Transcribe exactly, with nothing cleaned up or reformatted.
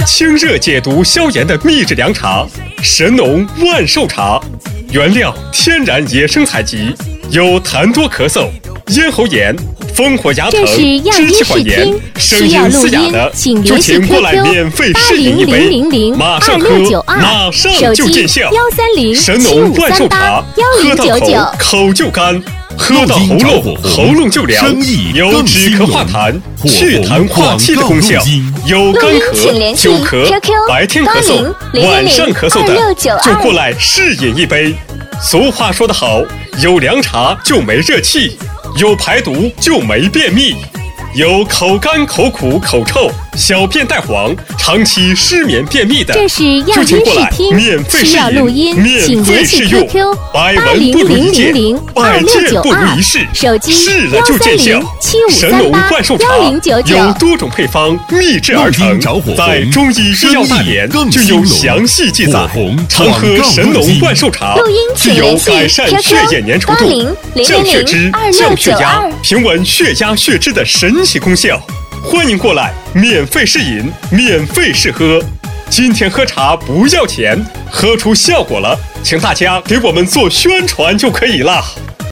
清热解毒消炎的秘制凉茶神农万寿茶，原料天然野生采集，有痰多咳嗽、咽喉炎、烽火牙疼、支气管炎、声音嘶哑的，就请过来免费试饮一杯，马上喝，马上就见效。神农万寿茶，喝到口口就干，喝到喉咙喉咙就凉，有止咳化痰、祛痰化气的功效，有干咳、久咳、白天咳嗽、晚上咳嗽的，就过来试饮一杯。俗话说得好，有凉茶就没热气，有排毒就没便秘，有口干口苦口臭、小便带黄、长期失眠便秘的，就请过来免费试饮、免费试用，百闻不如一见，百见不如一试，试了就见效。神农万寿茶有多种配方秘制而成，在中医医药大典就有详细记载。常喝神农万寿茶，具有改善血液粘稠度、降血脂、降血压、平稳血压血脂的神奇功效。欢迎过来免费试饮、免费试喝。今天喝茶不要钱，喝出效果了，请大家给我们做宣传就可以了。